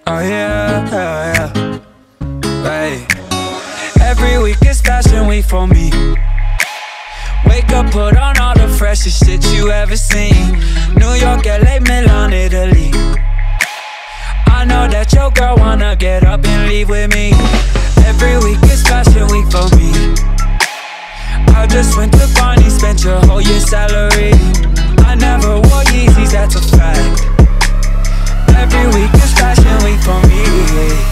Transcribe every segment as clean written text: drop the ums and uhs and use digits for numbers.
Oh yeah, yeah, yeah. Hey. Every week is fashion week for me. Wake up, put on all the freshest shit you ever seen. New York, LA, Milan, Italy. I know that your girl wanna get up and leave with me. Every week is fashion week for me. I just went to Barney, spent your whole year's salary. I never wore Yeezys, that's a fact. Every week is fashion week for me.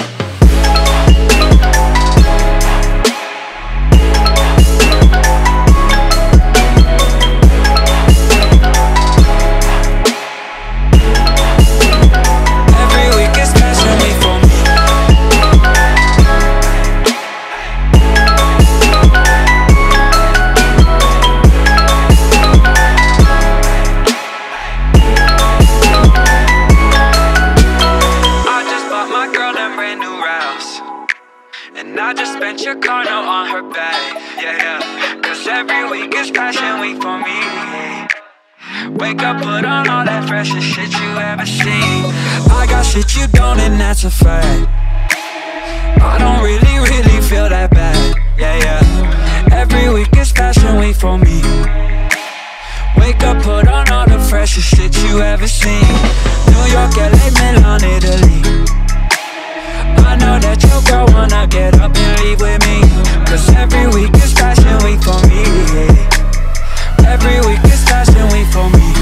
And I just spent your car note on her bag, yeah, yeah. Cause every week is fashion week for me. Wake up, put on all that freshest shit you ever seen. I got shit you don't, and that's a fact. I don't really feel that bad, yeah, yeah. Every week is fashion week for me. Wake up, put on all the freshest shit you ever seen. New York, LA, Milan, Italy. I know that your girl wanna get up and leave with me. Cause every week is fashion week for me. Every week is fashion week for me.